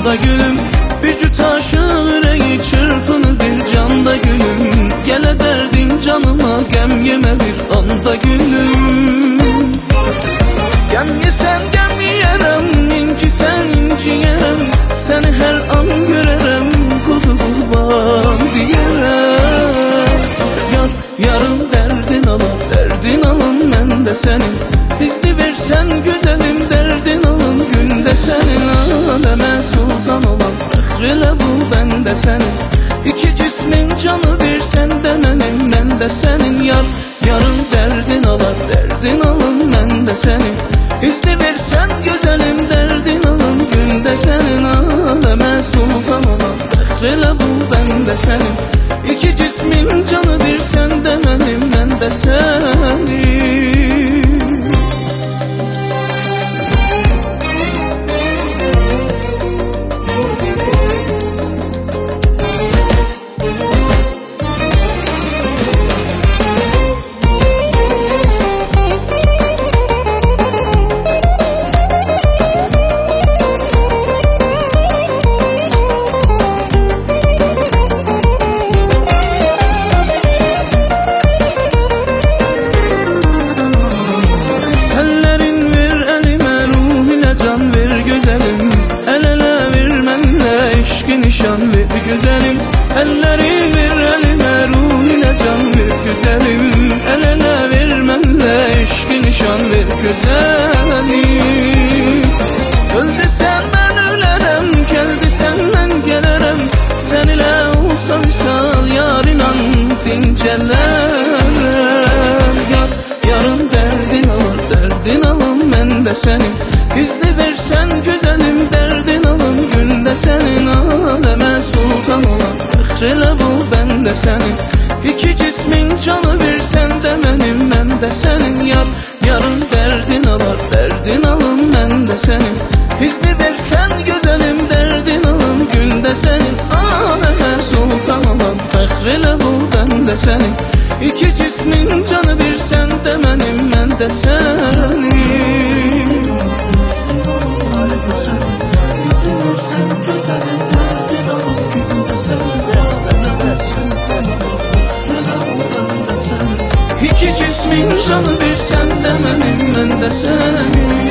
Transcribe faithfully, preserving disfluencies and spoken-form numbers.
anda gülüm. Bir cüt aşığın yüreği çırpını bir canda gülüm. Gele derdin canıma gem yeme bir anda gülüm. Gem yesen gem yiyerem, inci sen inci yerem. Seni her an görerem, kuzu kurban diyerem. Yar, yarın derdin alın, derdin alın ben de senin. İzni versen güzelim, derdin alın günde senin. Aleme sultan olan fıhrile bu ben de senin. İki cismin canı bir, sen de benim ben de senin. Yar, yarın derdin alar, derdin alın ben de senin. İzni versen güzelim, derdin alın günde senin. Aleme sultan olan fıhrile bu ben de senin. İki cismin canı bir, sen de benim ben de senin. Nişan ver güzelim, elleri ver elime, ruh ile can ver güzelim. El ele vermenle eşki nişan ver güzelim. Öldü sen ben ölerem, geldi sen ben gelerem. Sen ile olsa misal yar inan dincelerem. Yar, yarın derdin alır, derdin alın ben de senin. İzni versen güzelim, derdin alın günde senin. Aleme sultan olan fıhrile bu ben de senin. İki cismin canı bir, sen de benim ben de senin. Yar, yarın derdin alar, derdin alın ben de senin. İzni versen güzelim, derdin alın günde senin. Aleme sultan olan fıhrile bu ben de senin. İki cismin canı bir, sen de benim ben de senin. İzni versen güzelim, derdin alın günde senin. Aleme sultan olan fıhrile bu ben de senin. İki cismin canı bir, sen de benim ben de senin.